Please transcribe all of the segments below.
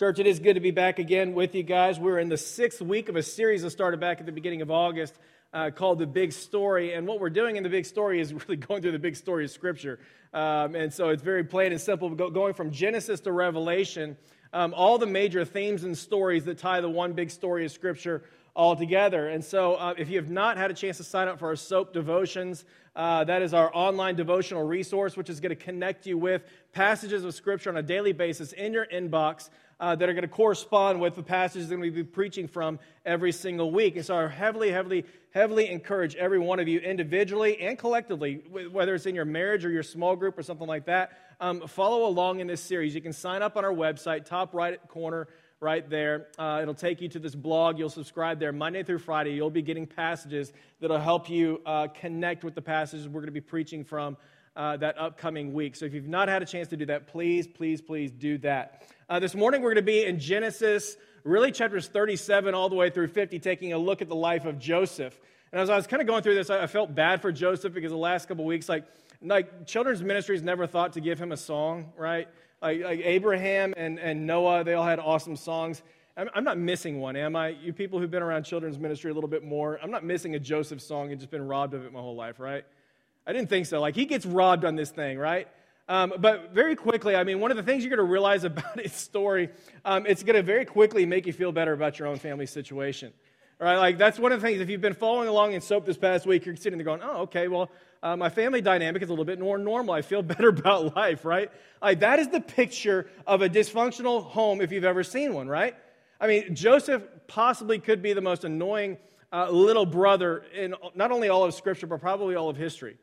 Church, it is good to be back again with you guys. We're in the 6th week of a series that started back at the beginning of August called The Big Story. And what we're doing in The Big Story is really going through the big story of Scripture. And so it's very plain and simple, going from Genesis to Revelation, all the major themes and stories that tie the one big story of Scripture all together. And so if you have not had a chance to sign up for our SOAP devotions, that is our online devotional resource, which is going to connect you with passages of Scripture on a daily basis in your inbox that are going to correspond with the passages that we be preaching from every single week. And so I heavily encourage every one of you individually and collectively, whether it's in your marriage or your small group or something like that, follow along in this series. You can sign up on our website, top right corner, right there. It'll take you to this blog. You'll subscribe there Monday through Friday. You'll be getting passages that'll help you connect with the passages we're going to be preaching from that upcoming week. So if you've not had a chance to do that, please do that. This morning we're going to be in Genesis, really chapters 37 all the way through 50, taking a look at the life of Joseph. And as I was kind of going through this, I felt bad for Joseph because the last couple of weeks, like children's ministries never thought to give him a song, right? Like Abraham and Noah, they all had awesome songs. I'm not missing one, am I? You people who've been around children's ministry a little bit more, I'm not missing a Joseph song and just been robbed of it my whole life, right? I didn't think so. Like, he gets robbed on this thing, right? But very quickly, I mean, one of the things you're going to realize about his story, it's going to very quickly make you feel better about your own family situation. All right, like, that's one of the things. If you've been following along in SOAP this past week, you're sitting there going, oh, okay, well, my family dynamic is a little bit more normal. I feel better about life, right? Like, that is the picture of a dysfunctional home if you've ever seen one, right? I mean, Joseph possibly could be the most annoying little brother in not only all of Scripture, but probably all of history.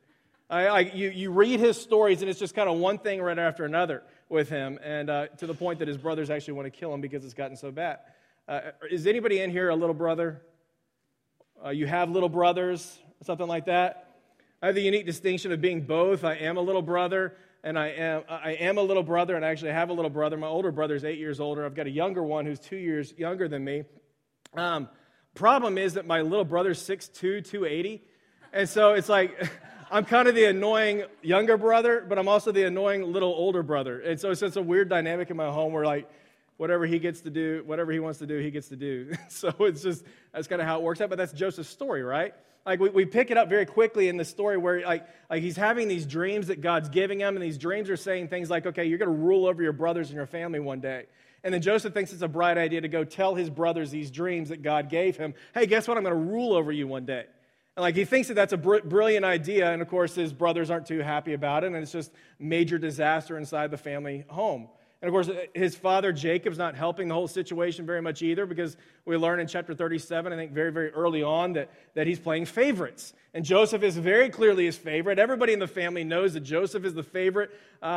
You read his stories, and it's just kind of one thing right after another with him, and to the point that his brothers actually want to kill him because it's gotten so bad. Is anybody in here a little brother? You have little brothers, something like that? I have the unique distinction of being both. I am a little brother, and I am a little brother, and I actually have a little brother. My older brother is 8 years older. I've got a younger one who's 2 years younger than me. Problem is that my little brother's 6'2", 280, and so it's like I'm kind of the annoying younger brother, but I'm also the annoying little older brother. And so it's just a weird dynamic in my home where, like, whatever he gets to do, whatever he wants to do, he gets to do. So it's just, that's kind of how it works out. But that's Joseph's story, right? Like, we pick it up very quickly in the story where, like he's having these dreams that God's giving him, and these dreams are saying things like, okay, you're going to rule over your brothers and your family one day. And then Joseph thinks it's a bright idea to go tell his brothers these dreams that God gave him. Hey, guess what? I'm going to rule over you one day. And like, he thinks that that's a brilliant idea, and of course his brothers aren't too happy about it, and it's just major disaster inside the family home. And of course his father Jacob's not helping the whole situation very much either, because we learn in chapter 37, I think very early on, that he's playing favorites. And Joseph is very clearly his favorite. Everybody in the family knows that Joseph is the favorite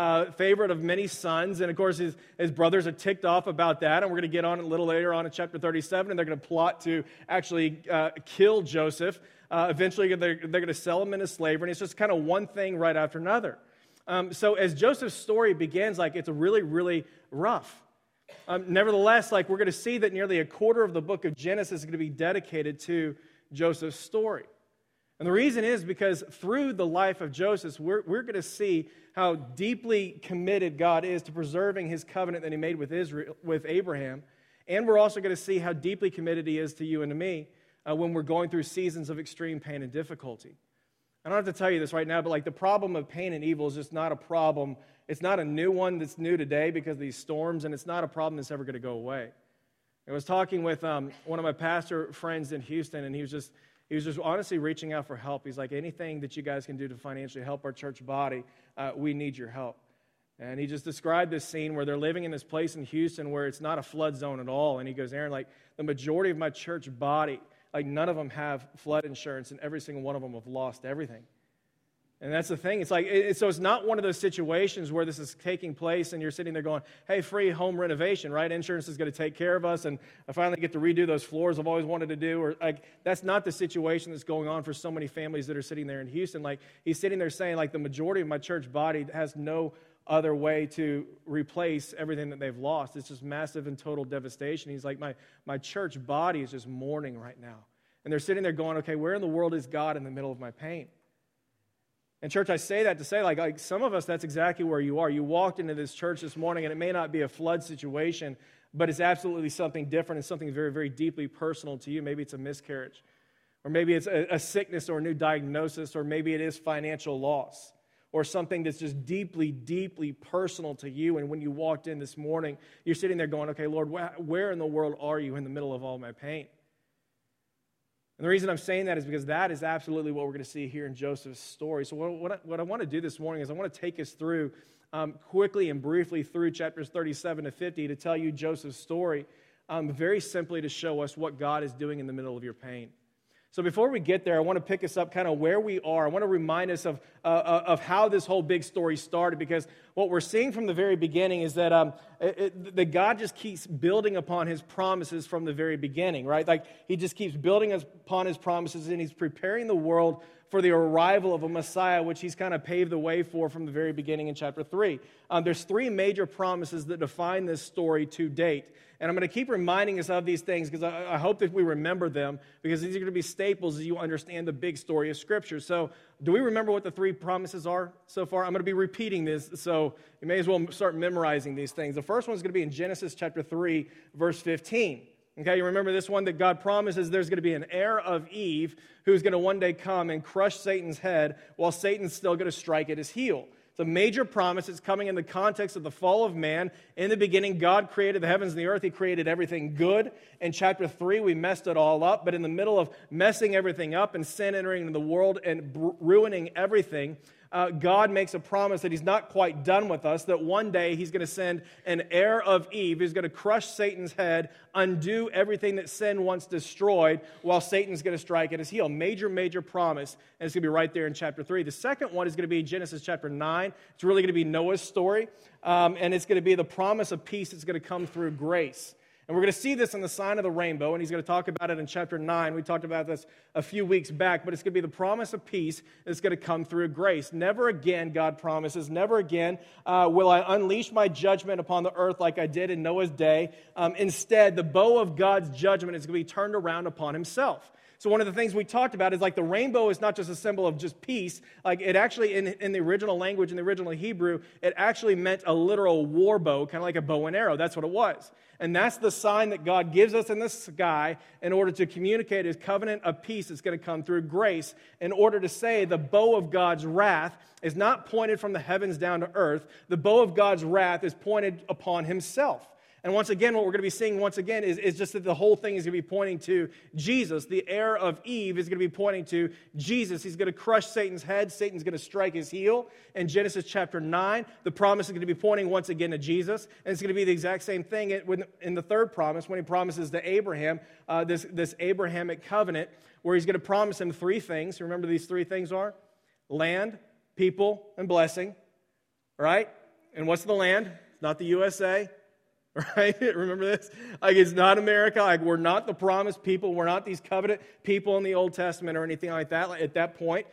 of many sons, and of course his brothers are ticked off about that, and we're going to get on a little later on in chapter 37, and they're going to plot to actually kill Joseph. Eventually, they're going to sell him into slavery, and it's just kind of one thing right after another. So as Joseph's story begins, like, it's really rough. Nevertheless, like, we're going to see that nearly a quarter of the book of Genesis is going to be dedicated to Joseph's story. And the reason is because through the life of Joseph, we're going to see how deeply committed God is to preserving his covenant that he made with Abraham. And we're also going to see how deeply committed he is to you and to me when we're going through seasons of extreme pain and difficulty. I don't have to tell you this right now, but like, the problem of pain and evil is just not a problem. It's not a new one that's new today because of these storms, and it's not a problem that's ever going to go away. I was talking with one of my pastor friends in Houston, and he was just honestly reaching out for help. He's like, anything that you guys can do to financially help our church body, we need your help. And he just described this scene where they're living in this place in Houston where it's not a flood zone at all. And he goes, Aaron, like, the majority of my church body, like, none of them have flood insurance, and every single one of them have lost everything. And that's the thing. It's like, so it's not one of those situations where this is taking place and you're sitting there going, hey, free home renovation, right? Insurance is going to take care of us, and I finally get to redo those floors I've always wanted to do. Or like, that's not the situation that's going on for so many families that are sitting there in Houston. Like, he's sitting there saying, like, the majority of my church body has no other way to replace everything that they've lost. It's just massive and total devastation. He's like, my church body is just mourning right now. And they're sitting there going, okay, where in the world is God in the middle of my pain? And church, I say that to say, like some of us, that's exactly where you are. You walked into this church this morning, and it may not be a flood situation, but it's absolutely something different and something very, very deeply personal to you. Maybe it's a miscarriage, or maybe it's a sickness or a new diagnosis, or maybe it is financial loss, or something that's just deeply, deeply personal to you. And when you walked in this morning, you're sitting there going, okay, Lord, where in the world are you in the middle of all my pain? And the reason I'm saying that is because that is absolutely what we're going to see here in Joseph's story. So what I want to do this morning is I want to take us through quickly and briefly through chapters 37 to 50 to tell you Joseph's story, very simply to show us what God is doing in the middle of your pain. So before we get there, I want to pick us up kind of where we are. I want to remind us of how this whole big story started, because what we're seeing from the very beginning is that that God just keeps building upon His promises from the very beginning, right? Like He just keeps building upon His promises, and He's preparing the world for the arrival of a Messiah, which He's kind of paved the way for from the very beginning in chapter 3. There's three major promises that define this story to date. And I'm going to keep reminding us of these things because I hope that we remember them, because these are going to be staples as you understand the big story of Scripture. So do we remember what the three promises are so far? I'm going to be repeating this, so you may as well start memorizing these things. The first one is going to be in Genesis chapter 3, verse 15. Okay, you remember this one, that God promises there's going to be an heir of Eve who's going to one day come and crush Satan's head while Satan's still going to strike at his heel. It's a major promise. It's coming in the context of the fall of man. In the beginning, God created the heavens and the earth. He created everything good. In chapter 3, we messed it all up. But in the middle of messing everything up and sin entering into the world and ruining everything, God makes a promise that He's not quite done with us, that one day He's going to send an heir of Eve who's going to crush Satan's head, undo everything that sin once destroyed, while Satan's going to strike at his heel. Major, major promise, and it's going to be right there in chapter 3. The second one is going to be Genesis chapter 9. It's really going to be Noah's story, and it's going to be the promise of peace that's going to come through grace. And we're going to see this in the sign of the rainbow, and he's going to talk about it in chapter 9. We talked about this a few weeks back, but it's going to be the promise of peace that's going to come through grace. Never again, God promises, never again will I unleash my judgment upon the earth like I did in Noah's day. Instead, the bow of God's judgment is going to be turned around upon Himself. So one of the things we talked about is like the rainbow is not just a symbol of just peace. Like it actually, in the original language, in the original Hebrew, it actually meant a literal war bow, kind of like a bow and arrow. That's what it was. And that's the sign that God gives us in the sky in order to communicate His covenant of peace that's going to come through grace, in order to say the bow of God's wrath is not pointed from the heavens down to earth. The bow of God's wrath is pointed upon Himself. And once again, what we're going to be seeing once again is just that the whole thing is going to be pointing to Jesus. The heir of Eve is going to be pointing to Jesus. He's going to crush Satan's head. Satan's going to strike his heel. In Genesis chapter 9, the promise is going to be pointing once again to Jesus. And it's going to be the exact same thing in the third promise, when He promises to Abraham this Abrahamic covenant, where He's going to promise him three things. Remember these three things are? Land, people, and blessing. Right? And what's the land? It's not the USA. Right? Remember this? Like, it's not America. Like, we're not the promised people. We're not these covenant people in the Old Testament or anything like that. Like, at that point,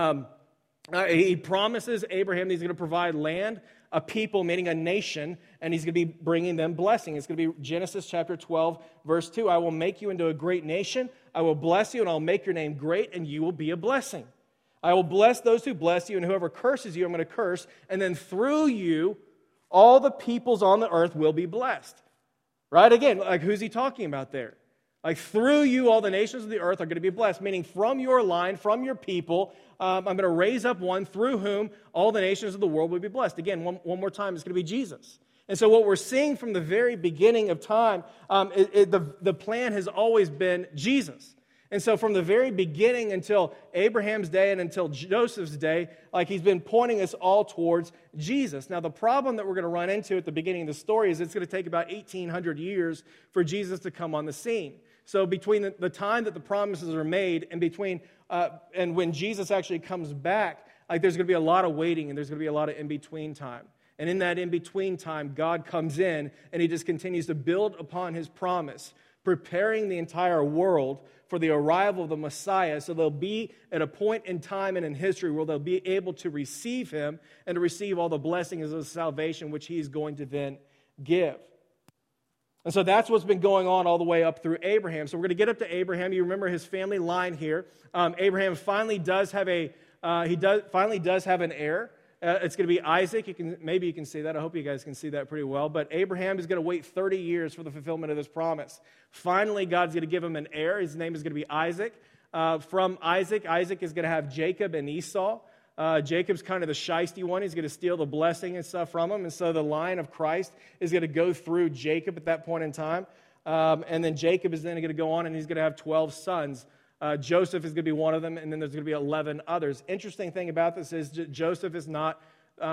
He promises Abraham that He's going to provide land, a people, meaning a nation, and He's going to be bringing them blessing. It's going to be Genesis chapter 12, verse 2. I will make you into a great nation. I will bless you, and I'll make your name great, and you will be a blessing. I will bless those who bless you, and whoever curses you, I'm going to curse. And then through you, all the peoples on the earth will be blessed. Right? Again, like, who's He talking about there? Like, through you, all the nations of the earth are going to be blessed, meaning from your line, from your people, I'm going to raise up one through whom all the nations of the world will be blessed. Again, one more time, it's going to be Jesus. And so what we're seeing from the very beginning of time, the plan has always been Jesus. And so from the very beginning until Abraham's day and until Joseph's day, like, He's been pointing us all towards Jesus. Now, the problem that we're going to run into at the beginning of the story is it's going to take about 1,800 years for Jesus to come on the scene. So between the time that the promises are made and between and when Jesus actually comes back, like, there's going to be a lot of waiting and there's going to be a lot of in-between time. And in that in-between time, God comes in and He just continues to build upon His promise, preparing the entire world for the arrival of the Messiah, so they'll be at a point in time and in history where they'll be able to receive Him and to receive all the blessings of salvation which He is going to then give. And so that's what's been going on all the way up through Abraham. So we're going to get up to Abraham. You remember his family line here. Abraham finally does have an heir. It's going to be Isaac. Maybe you can see that. I hope you guys can see that pretty well. But Abraham is going to wait 30 years for the fulfillment of this promise. Finally, God's going to give him an heir. His name is going to be Isaac. From Isaac is going to have Jacob and Esau. Jacob's kind of the shiesty one. He's going to steal the blessing and stuff from him. And so the line of Christ is going to go through Jacob at that point in time. And then Jacob is then going to go on and he's going to have 12 sons. Joseph is going to be one of them, and then there's going to be 11 others. Interesting thing about this is Joseph is not,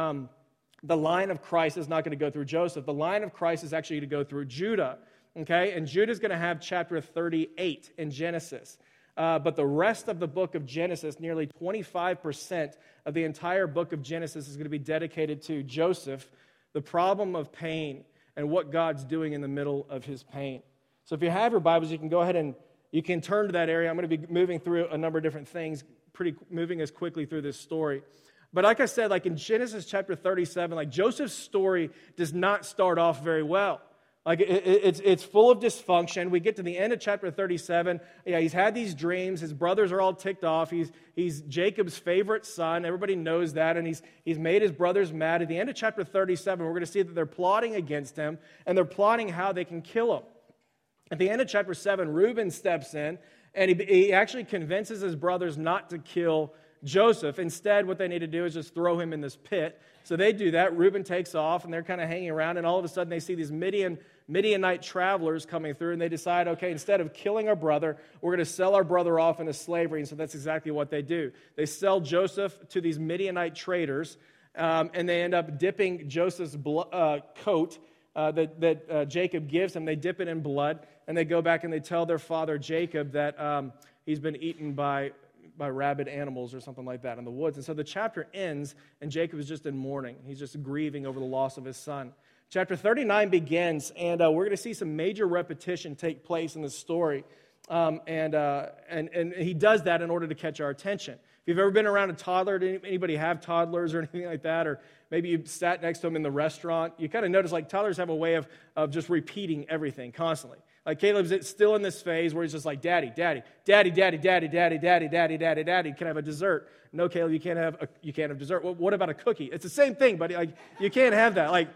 the line of Christ is not going to go through Joseph. The line of Christ is actually going to go through Judah, okay? And Judah is going to have chapter 38 in Genesis. But the rest of the book of Genesis, nearly 25% of the entire book of Genesis is going to be dedicated to Joseph, the problem of pain, and what God's doing in the middle of his pain. So if you have your Bibles, you can go ahead and you can turn to that area. I'm going to be moving through a number of different things, moving as quickly through this story. But like I said, like in Genesis chapter 37, like Joseph's story does not start off very well. Like it's full of dysfunction. We get to the end of chapter 37. Yeah, he's had these dreams. His brothers are all ticked off. He's Jacob's favorite son. Everybody knows that, and he's made his brothers mad. At the end of chapter 37, we're going to see that they're plotting against him, and they're plotting how they can kill him. At the end of chapter 7, Reuben steps in, and he actually convinces his brothers not to kill Joseph. Instead, what they need to do is just throw him in this pit. So they do that. Reuben takes off, and they're kind of hanging around, and all of a sudden they see these Midianite travelers coming through, and they decide, okay, instead of killing our brother, we're going to sell our brother off into slavery. And so that's exactly what they do. They sell Joseph to these Midianite traders, and they end up dipping Joseph's coat that Jacob gives him. They dip it in blood, and they go back and they tell their father Jacob that he's been eaten by rabid animals or something like that in the woods. And so the chapter ends, and Jacob is just in mourning. He's just grieving over the loss of his son. Chapter 39 begins, and we're going to see some major repetition take place in the story. And he does that in order to catch our attention. If you've ever been around a toddler, did anybody have toddlers or anything like that? Or maybe you sat next to them in the restaurant. You kind of notice like toddlers have a way of just repeating everything constantly. Like Caleb's still in this phase where he's just like, daddy, daddy, daddy, daddy, daddy, daddy, daddy, daddy, daddy, daddy. Can I have a dessert? No, Caleb, you can't have dessert. Well, what about a cookie? It's the same thing, but like you can't have that. Like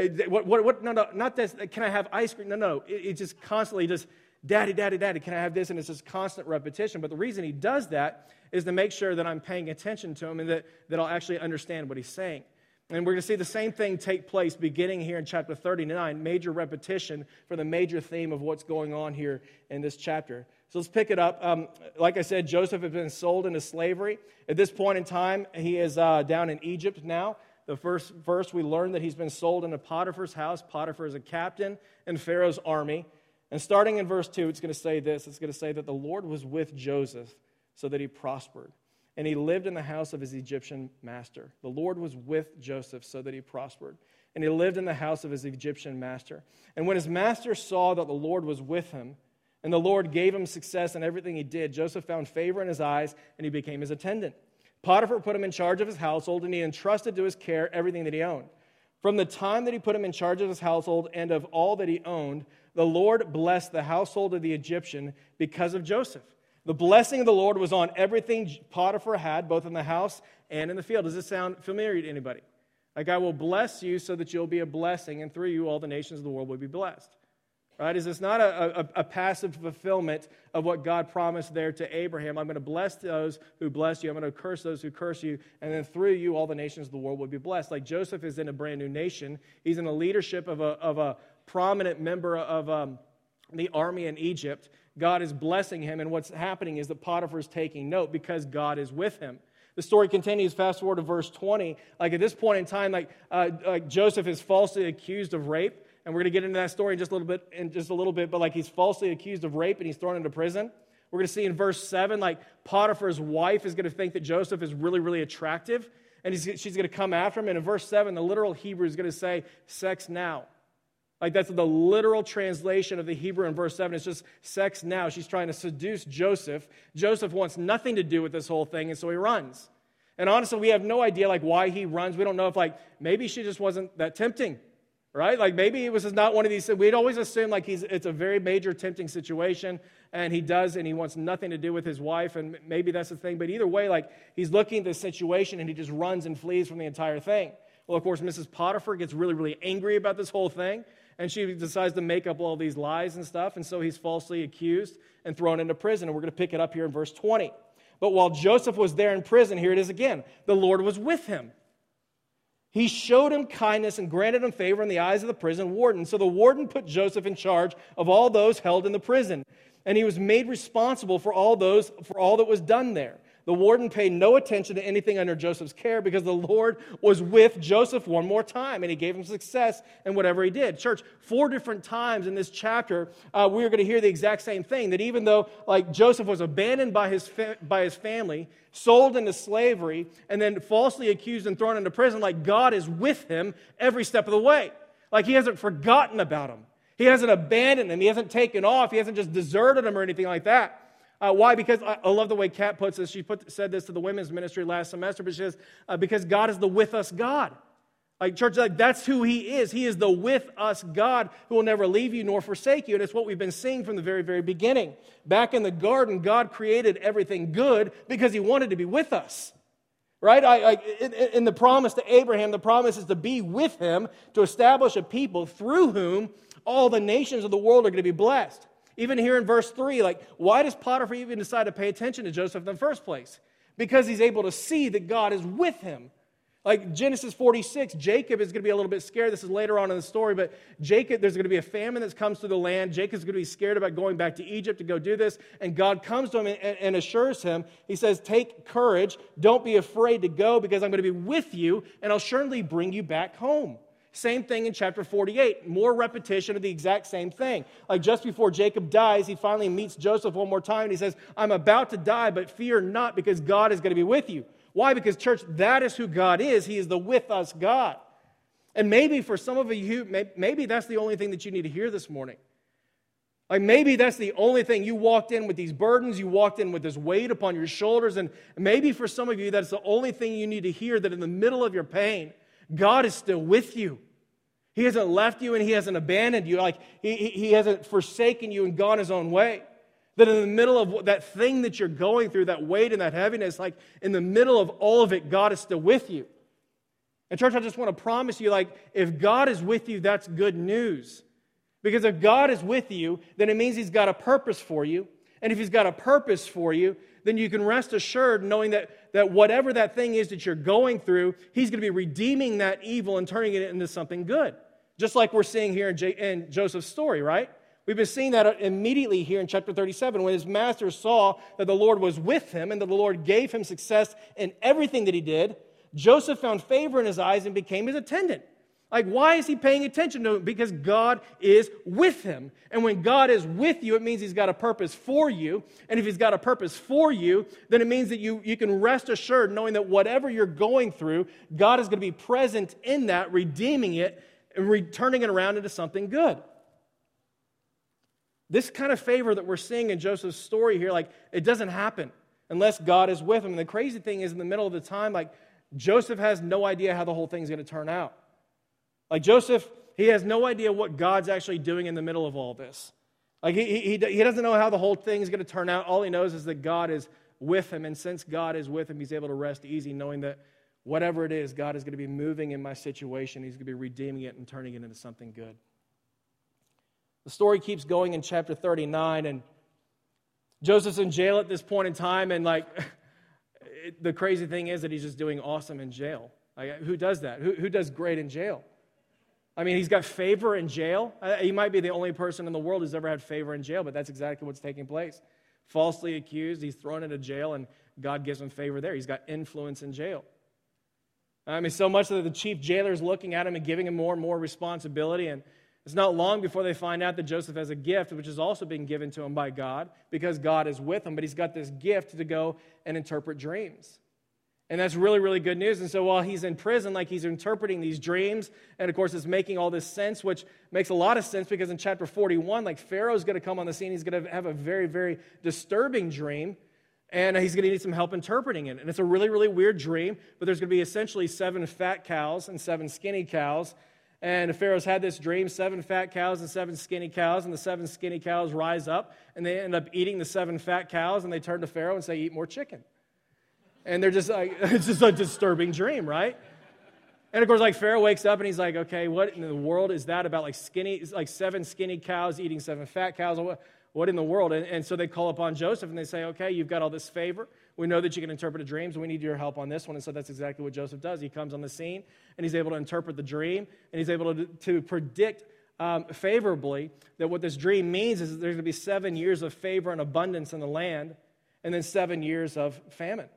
what? No, not this. Can I have ice cream? No. It's just constantly just daddy, daddy, daddy. Can I have this? And it's just constant repetition. But the reason he does that is to make sure that I'm paying attention to him and that I'll actually understand what he's saying. And we're going to see the same thing take place beginning here in chapter 39, major repetition for the major theme of what's going on here in this chapter. So let's pick it up. Like I said, Joseph has been sold into slavery. At this point in time, he is down in Egypt now. The first verse, we learn that he's been sold into Potiphar's house. Potiphar is a captain in Pharaoh's army. And starting in verse 2, it's going to say this. It's going to say that the Lord was with Joseph so that he prospered. And he lived in the house of his Egyptian master. The Lord was with Joseph so that he prospered. And he lived in the house of his Egyptian master. And when his master saw that the Lord was with him, and the Lord gave him success in everything he did, Joseph found favor in his eyes, and he became his attendant. Potiphar put him in charge of his household, and he entrusted to his care everything that he owned. From the time that he put him in charge of his household and of all that he owned, the Lord blessed the household of the Egyptian because of Joseph. The blessing of the Lord was on everything Potiphar had, both in the house and in the field. Does this sound familiar to anybody? Like, I will bless you so that you'll be a blessing, and through you all the nations of the world will be blessed. Right? Is this not a passive fulfillment of what God promised there to Abraham? I'm going to bless those who bless you. I'm going to curse those who curse you. And then through you, all the nations of the world will be blessed. Like Joseph is in a brand new nation. He's in the leadership of a prominent member of the army in Egypt. God is blessing him. And what's happening is that Potiphar is taking note because God is with him. The story continues, fast forward to verse 20. Like at this point in time, like Joseph is falsely accused of rape. And we're going to get into that story in just a little bit, but like he's falsely accused of rape and he's thrown into prison. We're going to see in verse 7, like Potiphar's wife is going to think that Joseph is really, really attractive, and she's going to come after him. And in verse 7, the literal Hebrew is going to say, sex now. Like that's the literal translation of the Hebrew in verse 7. It's just sex now. She's trying to seduce Joseph. Joseph wants nothing to do with this whole thing, and so he runs. And honestly, we have no idea like why he runs. We don't know if like maybe she just wasn't that tempting. right? Like maybe it was not one of these, we'd always assume like it's a very major tempting situation, and he wants nothing to do with his wife, and maybe that's the thing. But either way, like he's looking at this situation and he just runs and flees from the entire thing. Well, of course, Mrs. Potiphar gets really, really angry about this whole thing, and she decides to make up all these lies and stuff, and so he's falsely accused and thrown into prison. And we're going to pick it up here in verse 20. But while Joseph was there in prison, here it is again, the Lord was with him. He showed him kindness and granted him favor in the eyes of the prison warden. So the warden put Joseph in charge of all those held in the prison, and he was made responsible for all that was done there. The warden paid no attention to anything under Joseph's care because the Lord was with Joseph one more time, and he gave him success in whatever he did. Church, 4 different times in this chapter, we're going to hear the exact same thing, that even though like Joseph was abandoned by his family, sold into slavery, and then falsely accused and thrown into prison, like God is with him every step of the way. Like he hasn't forgotten about him. He hasn't abandoned him. He hasn't taken off. He hasn't just deserted him or anything like that. Why? Because I love the way Kat puts this. She said this to the women's ministry last semester, but she says, because God is the with us God. Like church, like that's who he is. He is the with us God who will never leave you nor forsake you. And it's what we've been seeing from the very, very beginning. Back in the garden, God created everything good because he wanted to be with us. Right? In the promise to Abraham, the promise is to be with him, to establish a people through whom all the nations of the world are going to be blessed. Even here in verse 3, like, why does Potiphar even decide to pay attention to Joseph in the first place? Because he's able to see that God is with him. Like Genesis 46, Jacob is going to be a little bit scared. This is later on in the story, but Jacob, there's going to be a famine that comes to the land. Jacob's going to be scared about going back to Egypt to go do this, and God comes to him and assures him. He says, take courage, don't be afraid to go, because I'm going to be with you, and I'll surely bring you back home. Same thing in chapter 48, more repetition of the exact same thing. Like just before Jacob dies, he finally meets Joseph one more time, and he says, I'm about to die, but fear not, because God is going to be with you. Why? Because, church, that is who God is. He is the with us God. And maybe for some of you, maybe that's the only thing that you need to hear this morning. Like maybe that's the only thing. You walked in with these burdens, you walked in with this weight upon your shoulders, and maybe for some of you, that's the only thing you need to hear, that in the middle of your pain, God is still with you. He hasn't left you and he hasn't abandoned you. Like he hasn't forsaken you and gone his own way. That in the middle of that thing that you're going through, that weight and that heaviness, like in the middle of all of it, God is still with you. And church, I just want to promise you, like, if God is with you, that's good news. Because if God is with you, then it means he's got a purpose for you. And if he's got a purpose for you, then you can rest assured knowing that whatever that thing is that you're going through, he's going to be redeeming that evil and turning it into something good. Just like we're seeing here in Joseph's story, right? We've been seeing that immediately here in chapter 37, when his master saw that the Lord was with him and that the Lord gave him success in everything that he did. Joseph found favor in his eyes and became his attendant. Like, why is he paying attention to him? Because God is with him. And when God is with you, it means he's got a purpose for you. And if he's got a purpose for you, then it means that you can rest assured knowing that whatever you're going through, God is going to be present in that, redeeming it and turning it around into something good. This kind of favor that we're seeing in Joseph's story here, like, it doesn't happen unless God is with him. And the crazy thing is, in the middle of the time, like, Joseph has no idea how the whole thing's going to turn out. Like, Joseph, he has no idea what God's actually doing in the middle of all this. Like, he doesn't know how the whole thing's going to turn out. All he knows is that God is with him. And since God is with him, he's able to rest easy, knowing that whatever it is, God is going to be moving in my situation. He's going to be redeeming it and turning it into something good. The story keeps going in chapter 39, and Joseph's in jail at this point in time, and like the crazy thing is that he's just doing awesome in jail. Like, who does that? Who does great in jail? I mean, he's got favor in jail. He might be the only person in the world who's ever had favor in jail, but that's exactly what's taking place. Falsely accused, he's thrown into jail, and God gives him favor there. He's got influence in jail. I mean, so much that the chief jailer is looking at him and giving him more and more responsibility, and it's not long before they find out that Joseph has a gift, which is also being given to him by God, because God is with him, but he's got this gift to go and interpret dreams. And that's really, really good news. And so while he's in prison, like, he's interpreting these dreams, and of course it's making all this sense, which makes a lot of sense because in chapter 41, like, Pharaoh's going to come on the scene. He's going to have a very, very disturbing dream, and he's going to need some help interpreting it. And it's a really, really weird dream, but there's going to be essentially 7 fat cows and 7 skinny cows. And Pharaoh's had this dream, 7 fat cows and 7 skinny cows, and the 7 skinny cows rise up, and they end up eating the 7 fat cows, and they turn to Pharaoh and say, eat more chicken. And they're just like, it's just a disturbing dream, right? And of course, like Pharaoh wakes up and he's like, okay, what in the world is that about? Like 7 skinny cows eating 7 fat cows? What in the world? And so they call upon Joseph and they say, okay, you've got all this favor. We know that you can interpret dreams. We need your help on this one. And so that's exactly what Joseph does. He comes on the scene and he's able to interpret the dream, and he's able to predict favorably that what this dream means is that there's going to be 7 years of favor and abundance in the land, and then 7 years of famine.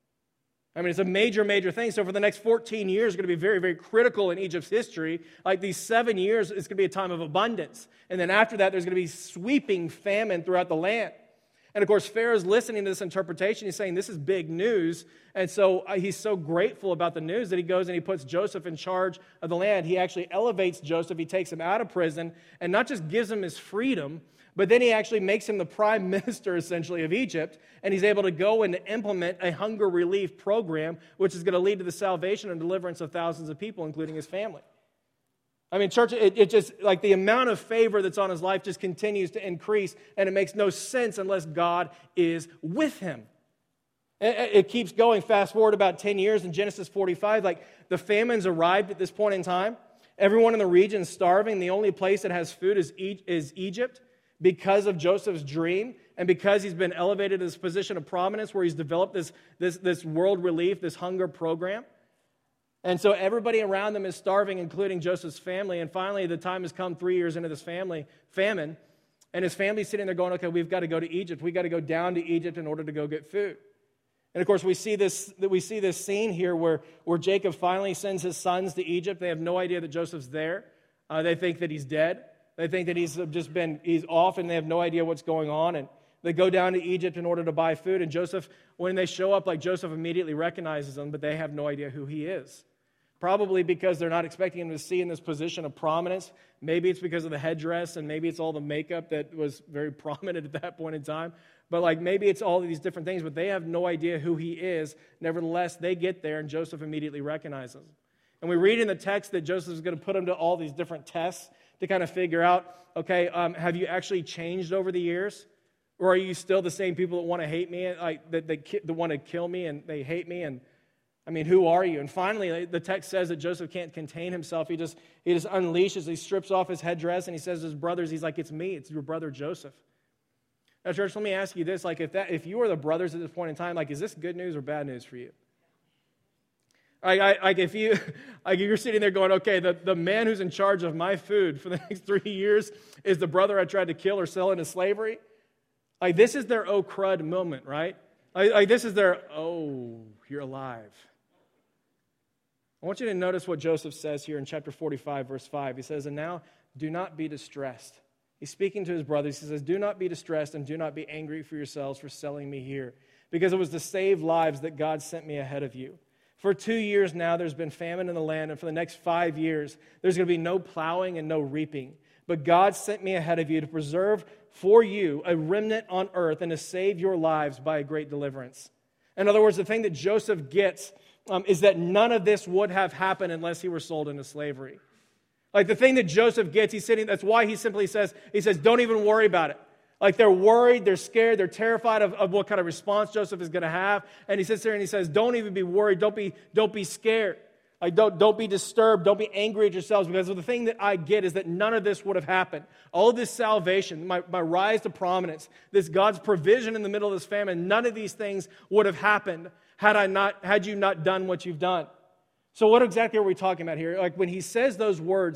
I mean, it's a major, major thing. So for the next 14 years, it's going to be very, very critical in Egypt's history. Like these 7 years, it's going to be a time of abundance. And then after that, there's going to be sweeping famine throughout the land. And of course, Pharaoh's listening to this interpretation. He's saying, this is big news. And so he's so grateful about the news that he goes and he puts Joseph in charge of the land. He actually elevates Joseph. He takes him out of prison and not just gives him his freedom, but then he actually makes him the prime minister, essentially, of Egypt, and he's able to go and implement a hunger relief program, which is going to lead to the salvation and deliverance of thousands of people, including his family. I mean, church, it just, like the amount of favor that's on his life just continues to increase, and it makes no sense unless God is with him. It keeps going. Fast forward about 10 years in Genesis 45, like the famine's arrived at this point in time. Everyone in the region is starving. The only place that has food is Egypt, because of Joseph's dream and because he's been elevated to this position of prominence where he's developed this world relief, this hunger program. And so everybody around them is starving, including Joseph's family. And finally, the time has come 3 years into this famine, and his family's sitting there going, okay, we've got to go to Egypt. We've got to go down to Egypt in order to go get food. And of course, we see this scene here where Jacob finally sends his sons to Egypt. They have no idea that Joseph's there. They think that he's dead. They think that he's off, and they have no idea what's going on. And they go down to Egypt in order to buy food. And Joseph, when they show up, like Joseph immediately recognizes them, but they have no idea who he is. Probably because they're not expecting him to see in this position of prominence. Maybe it's because of the headdress, and maybe it's all the makeup that was very prominent at that point in time. But like maybe it's all of these different things, but they have no idea who he is. Nevertheless, they get there, and Joseph immediately recognizes them. And we read in the text that Joseph is going to put them to all these different tests to kind of figure out, okay, have you actually changed over the years? Or are you still the same people that want to hate me, like that want to kill me and they hate me? And I mean, who are you? And finally, the text says that Joseph can't contain himself. He just unleashes, he strips off his headdress, and he says to his brothers, he's like, it's me, it's your brother Joseph. Now, church, let me ask you this, like if you were the brothers at this point in time, like is this good news or bad news for you? Like if you're sitting there going, okay, the man who's in charge of my food for the next 3 years is the brother I tried to kill or sell into slavery. Like this is their oh crud moment, right? Like this is their oh, you're alive. I want you to notice what Joseph says here in chapter 45, verse 5. He says, and now do not be distressed. He's speaking to his brothers. He says, do not be distressed and do not be angry for yourselves for selling me here, because it was to save lives that God sent me ahead of you. For 2 years now, there's been famine in the land, and for the next 5 years, there's going to be no plowing and no reaping. But God sent me ahead of you to preserve for you a remnant on earth and to save your lives by a great deliverance. In other words, the thing that Joseph gets is that none of this would have happened unless he were sold into slavery. Like the thing that Joseph gets, that's why he simply says, don't even worry about it. Like they're worried, they're scared, they're terrified of what kind of response Joseph is going to have. And he sits there and he says, don't even be worried, don't be scared. Like don't be disturbed, don't be angry at yourselves, because the thing that I get is that none of this would have happened. All of this salvation, my rise to prominence, this God's provision in the middle of this famine, none of these things would have happened had you not done what you've done. So what exactly are we talking about here? Like when he says those words,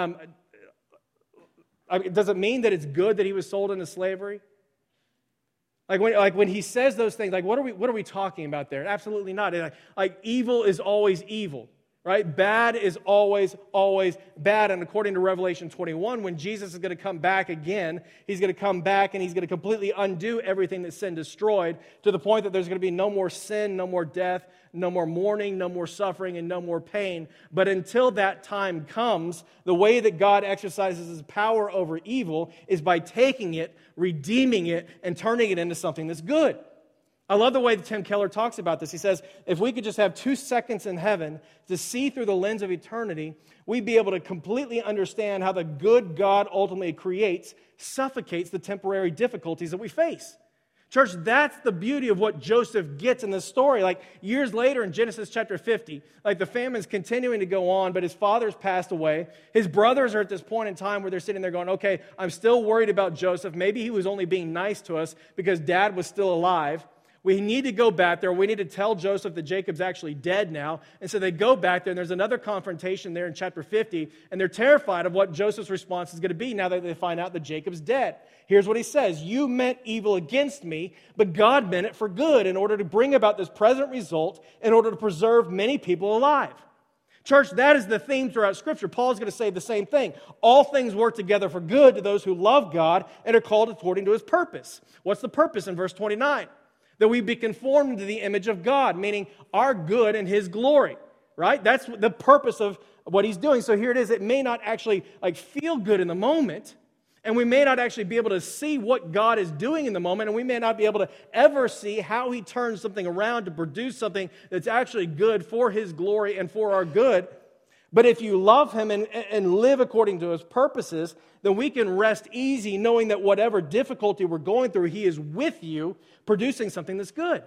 does it mean that it's good that he was sold into slavery? Like when he says those things, like what are we talking about there? Absolutely not. Like evil is always evil, right? Bad is always bad. And according to Revelation 21, when Jesus is going to come back again, he's going to come back and he's going to completely undo everything that sin destroyed, to the point that there's going to be no more sin, no more death, no more mourning, no more suffering, and no more pain. But until that time comes, the way that God exercises his power over evil is by taking it, redeeming it, and turning it into something that's good. I love the way that Tim Keller talks about this. He says, if we could just have 2 seconds in heaven to see through the lens of eternity, we'd be able to completely understand how the good God ultimately creates suffocates the temporary difficulties that we face. Church, that's the beauty of what Joseph gets in this story. Like years later in Genesis chapter 50, like the famine's continuing to go on, but his father's passed away. His brothers are at this point in time where they're sitting there going, okay, I'm still worried about Joseph. Maybe he was only being nice to us because dad was still alive. We need to go back there. We need to tell Joseph that Jacob's actually dead now. And so they go back there, and there's another confrontation there in chapter 50, and they're terrified of what Joseph's response is going to be now that they find out that Jacob's dead. Here's what he says: you meant evil against me, but God meant it for good in order to bring about this present result, in order to preserve many people alive. Church, that is the theme throughout Scripture. Paul's going to say the same thing. All things work together for good to those who love God and are called according to His purpose. What's the purpose in verse 29? That we be conformed to the image of God, meaning our good and His glory, right? That's the purpose of what He's doing. So here it is. It may not actually feel good in the moment, and we may not actually be able to see what God is doing in the moment, and we may not be able to ever see how He turns something around to produce something that's actually good for His glory and for our good. But if you love Him and live according to His purposes, then we can rest easy knowing that whatever difficulty we're going through, He is with you, producing something that's good.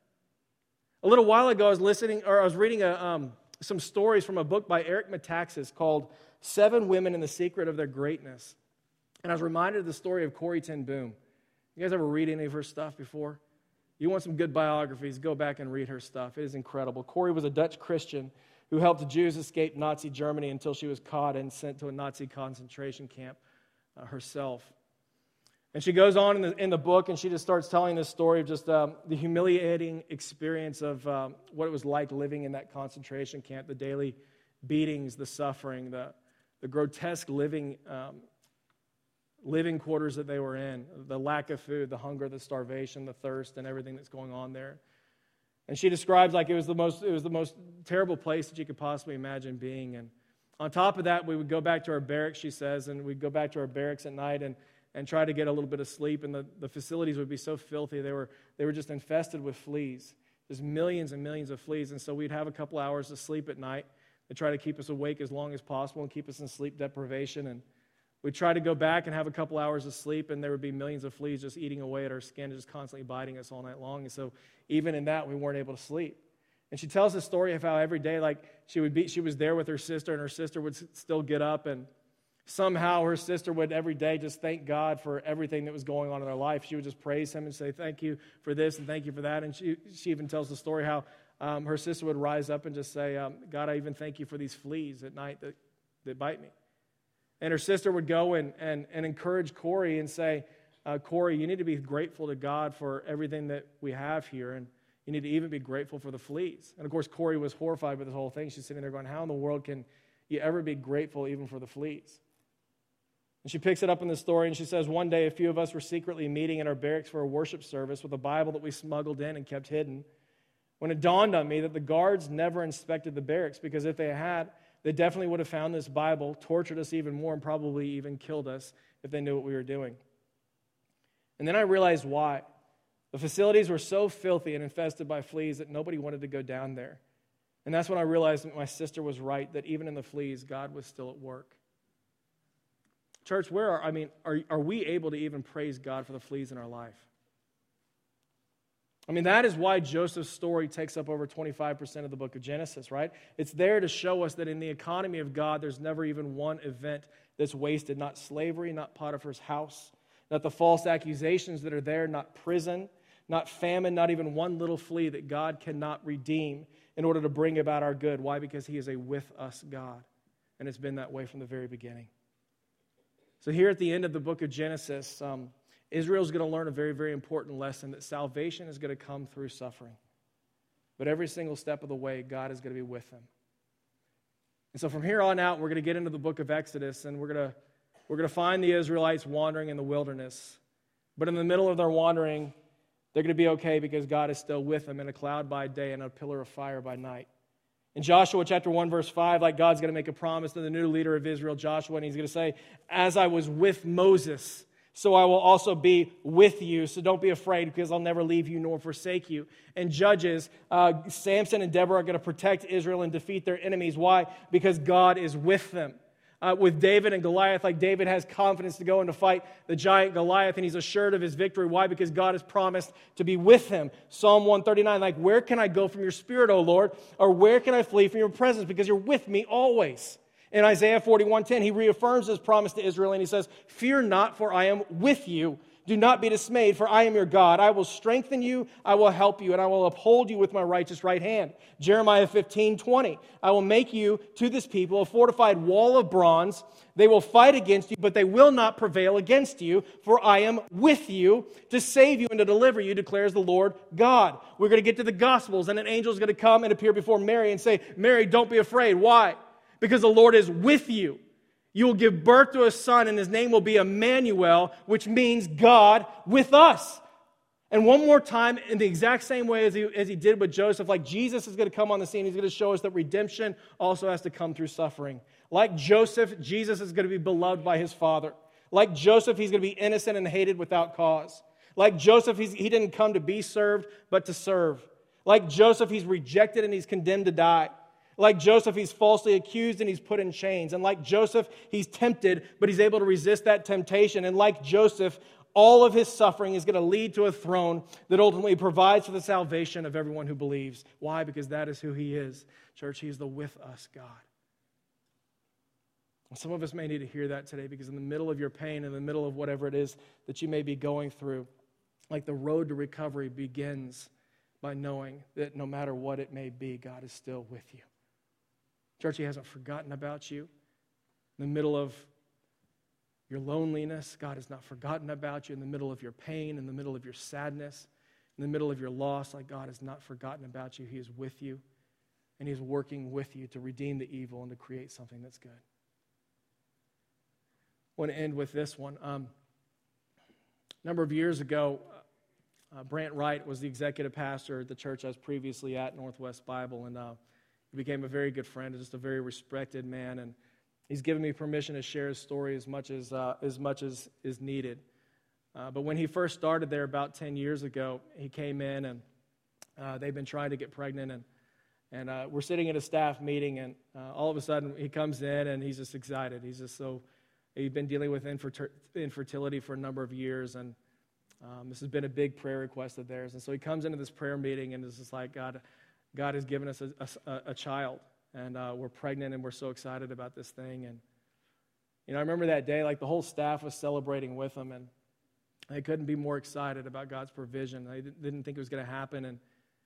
A little while ago, I was reading some stories from a book by Eric Metaxas called 7 Women and the Secret of Their Greatness. And I was reminded of the story of Corrie ten Boom. You guys ever read any of her stuff before? You want some good biographies, go back and read her stuff. It is incredible. Corrie was a Dutch Christian who helped the Jews escape Nazi Germany until she was caught and sent to a Nazi concentration camp herself. And she goes on in the book, and she just starts telling this story of just the humiliating experience of what it was like living in that concentration camp, the daily beatings, the suffering, the grotesque living quarters that they were in, the lack of food, the hunger, the starvation, the thirst, and everything that's going on there. And she describes it was the most terrible place that you could possibly imagine being. And on top of that, we would go back to our barracks, she says, and we'd go back to our barracks at night and try to get a little bit of sleep. And the facilities would be so filthy. They were just infested with fleas. There's millions and millions of fleas. And so we'd have a couple hours of sleep at night to try to keep us awake as long as possible and keep us in sleep deprivation. And we'd try to go back and have a couple hours of sleep, and there would be millions of fleas just eating away at our skin, just constantly biting us all night long. And so even in that, we weren't able to sleep. And she tells the story of how every day, she was there with her sister, and her sister would still get up, and somehow her sister would every day just thank God for everything that was going on in her life. She would just praise Him and say, thank you for this and thank you for that. And she even tells the story how her sister would rise up and just say, God, I even thank you for these fleas at night that bite me. And her sister would go and encourage Corrie and say, Corrie, you need to be grateful to God for everything that we have here, and you need to even be grateful for the fleas. And of course, Corrie was horrified by this whole thing. She's sitting there going, how in the world can you ever be grateful even for the fleas? And she picks it up in the story, and she says, one day a few of us were secretly meeting in our barracks for a worship service with a Bible that we smuggled in and kept hidden, when it dawned on me that the guards never inspected the barracks, because if they had, they definitely would have found this Bible, tortured us even more, and probably even killed us if they knew what we were doing. And then I realized why. The facilities were so filthy and infested by fleas that nobody wanted to go down there. And that's when I realized that my sister was right, that even in the fleas, God was still at work. Church, are we able to even praise God for the fleas in our life? That is why Joseph's story takes up over 25% of the book of Genesis, right? It's there to show us that in the economy of God, there's never even one event that's wasted. Not slavery, not Potiphar's house, not the false accusations that are there, not prison, not famine, not even one little flea that God cannot redeem in order to bring about our good. Why? Because He is a with us God. And it's been that way from the very beginning. So here at the end of the book of Genesis, Israel's going to learn a very, very important lesson, that salvation is going to come through suffering. But every single step of the way, God is going to be with them. And so from here on out, we're going to get into the book of Exodus, and we're going to find the Israelites wandering in the wilderness. But in the middle of their wandering, they're going to be okay because God is still with them in a cloud by day and a pillar of fire by night. In Joshua chapter 1, verse 5, God's going to make a promise to the new leader of Israel, Joshua, and He's going to say, as I was with Moses, so I will also be with you. So don't be afraid, because I'll never leave you nor forsake you. And Judges, Samson and Deborah are going to protect Israel and defeat their enemies. Why? Because God is with them. With David and Goliath, like David has confidence to go and to fight the giant Goliath, and he's assured of his victory. Why? Because God has promised to be with him. Psalm 139, like, where can I go from your spirit, O Lord? Or where can I flee from your presence? Because you're with me always. In Isaiah 41:10, he reaffirms his promise to Israel, and he says, fear not, for I am with you. Do not be dismayed, for I am your God. I will strengthen you, I will help you, and I will uphold you with my righteous right hand. Jeremiah 15:20, I will make you to this people a fortified wall of bronze. They will fight against you, but they will not prevail against you, for I am with you to save you and to deliver you, declares the Lord God. We're going to get to the Gospels, and an angel is going to come and appear before Mary and say, Mary, don't be afraid. Why? Because the Lord is with you. You will give birth to a son, and his name will be Emmanuel, which means God with us. And one more time, in the exact same way as he did with Joseph, like Jesus is going to come on the scene. He's going to show us that redemption also has to come through suffering. Like Joseph, Jesus is going to be beloved by his Father. Like Joseph, he's going to be innocent and hated without cause. Like Joseph, he didn't come to be served, but to serve. Like Joseph, he's rejected and he's condemned to die. Like Joseph, he's falsely accused and he's put in chains. And like Joseph, he's tempted, but he's able to resist that temptation. And like Joseph, all of his suffering is going to lead to a throne that ultimately provides for the salvation of everyone who believes. Why? Because that is who he is. Church, he is the with us God. And some of us may need to hear that today, because in the middle of your pain, in the middle of whatever it is that you may be going through, like the road to recovery begins by knowing that no matter what it may be, God is still with you. Church, he hasn't forgotten about you. In the middle of your loneliness, God has not forgotten about you. In the middle of your pain, in the middle of your sadness, in the middle of your loss, like God has not forgotten about you. He is with you, and he is working with you to redeem the evil and to create something that's good. I want to end with this one. A number of years ago, Brant Wright was the executive pastor at the church I was previously at, Northwest Bible, and he became a very good friend, just a very respected man, and he's given me permission to share his story as much as is needed. But when he first started there about 10 years ago, he came in, and they've been trying to get pregnant, and we're sitting at a staff meeting, and all of a sudden he comes in, and he's just excited. He's been dealing with infertility for a number of years, and this has been a big prayer request of theirs. And so he comes into this prayer meeting, and it's just like, God has given us a child, and we're pregnant, and we're so excited about this thing. And, I remember that day, like the whole staff was celebrating with him, and they couldn't be more excited about God's provision. They didn't think it was going to happen, and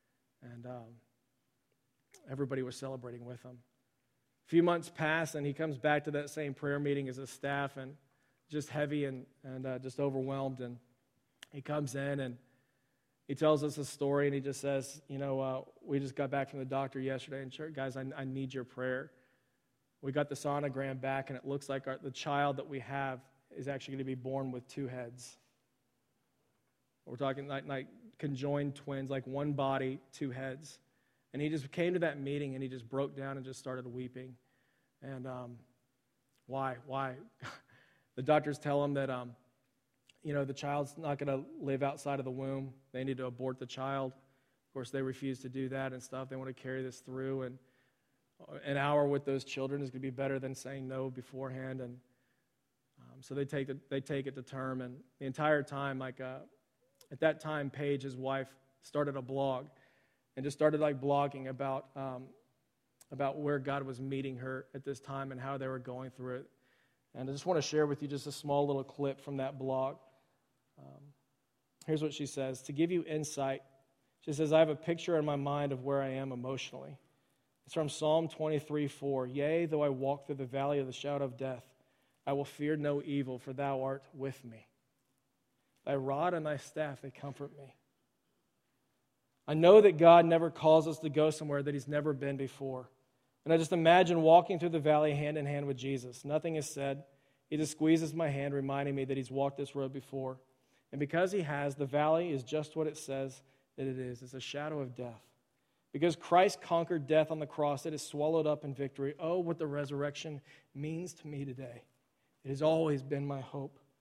everybody was celebrating with him. A few months pass, and he comes back to that same prayer meeting as a staff, and just heavy and just overwhelmed. And he comes in, and he tells us a story, and he just says, we just got back from the doctor yesterday, and church, guys, I need your prayer. We got the sonogram back, and it looks like the child that we have is actually going to be born with two heads. We're talking like conjoined twins, like one body, two heads. And he just came to that meeting, and he just broke down and just started weeping. And why? The doctors tell him that the child's not going to live outside of the womb. They need to abort the child. Of course, they refuse to do that and stuff. They want to carry this through. And an hour with those children is going to be better than saying no beforehand. And so they take it to term. And the entire time, at that time, Paige, his wife, started a blog and just started blogging about where God was meeting her at this time and how they were going through it. And I just want to share with you just a small little clip from that blog. Here's what she says. To give you insight, she says, I have a picture in my mind of where I am emotionally. It's from Psalm 23:4. Yea, though I walk through the valley of the shadow of death, I will fear no evil, for thou art with me. Thy rod and thy staff, they comfort me. I know that God never calls us to go somewhere that he's never been before. And I just imagine walking through the valley hand in hand with Jesus. Nothing is said. He just squeezes my hand, reminding me that he's walked this road before. And because he has, the valley is just what it says that it is. It's a shadow of death. Because Christ conquered death on the cross, it is swallowed up in victory. Oh, what the resurrection means to me today. It has always been my hope.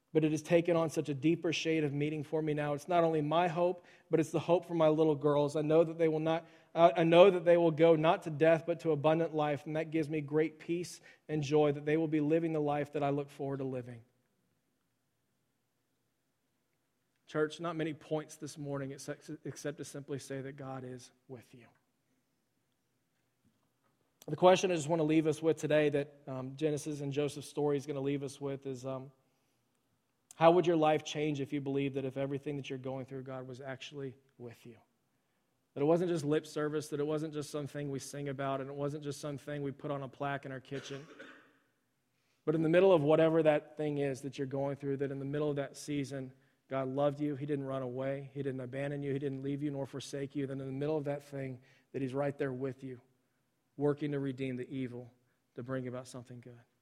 But it has taken on such a deeper shade of meaning for me now. It's not only my hope, but it's the hope for my little girls. I know that they will go not to death, but to abundant life, and that gives me great peace and joy that they will be living the life that I look forward to living. Church, not many points this morning except to simply say that God is with you. The question I just want to leave us with today that Genesis and Joseph's story is going to leave us with is, how would your life change if you believed that if everything that you're going through, God was actually with you? That it wasn't just lip service, that it wasn't just something we sing about, and it wasn't just something we put on a plaque in our kitchen. But in the middle of whatever that thing is that you're going through, that in the middle of that season, God loved you. He didn't run away. He didn't abandon you. He didn't leave you nor forsake you. Then in the middle of that thing, that He's right there with you, working to redeem the evil, to bring about something good.